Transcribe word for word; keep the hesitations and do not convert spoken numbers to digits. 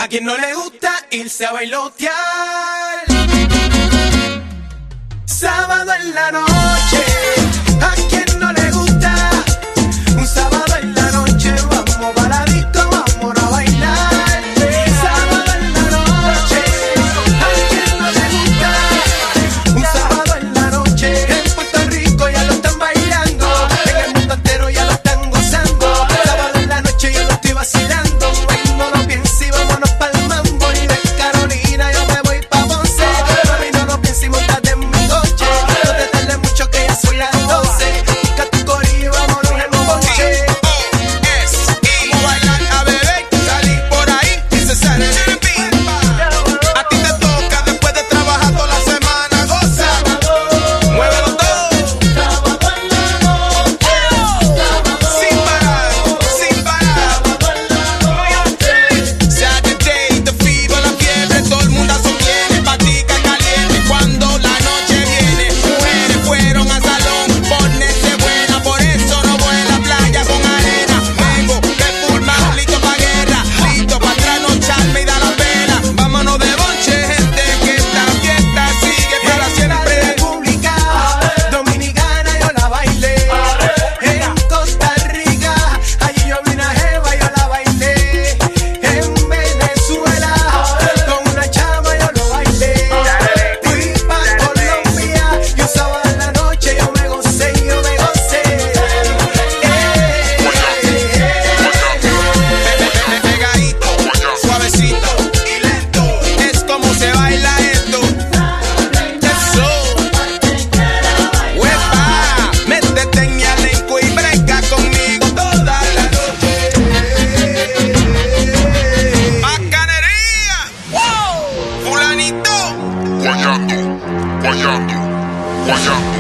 A quien no le gusta irse a bailotear. Sábado en la noche, a quien no le gusta. Un sábado en la noche, vamos baladito, vamos a bailar. Sábado en la noche, a quien no le gusta. Un sábado en la noche, en Puerto Rico ya lo están bailando. En el mundo entero ya lo están gozando. Sábado en la noche yo lo estoy vacilando. Ay, no lo pienses y vámonos pa'l mambo. Y de Carolina yo me voy pa' Ponce. Mami, no lo pienses y montate en mi coche. No te tardes mucho que ya son las doce. Busca tu corillo y vámonos en bonche. Vamos a bailar, a beber, salir por ahí y se sale el beat. A ti te toca después de trabajar toda la semana. Goza, muévelo todo. Sin parar, sin parar. Saturday, te fijo la fiebre. Todo el mundo se quiere, patica caliente. Cuando la noche viene, mujeres fueron al salón, ponerse buena. Por eso no voy a la playa con arena. Vengo de pulmón, listo pa' guerra, listo pa' trasnocharme y dar la pena. Vámonos de bonche, gente, que esta fiesta sigue para En la siempre. República Dominicana yo la bailé. En Costa Rica, allí yo vi una jeva, yo la bailé. En Venezuela, con una chama yo lo bailé. Fui pa' Colombia y un sábado en la noche yo me gocé, yo me gocé. Pegadito, suavecito y lento. Es como se baila esto. Eso. Huepa, métete en mi elenco y breca conmigo toda la noche. Bacanería. Wow. Fulanito. Guayando, guayando, guayando.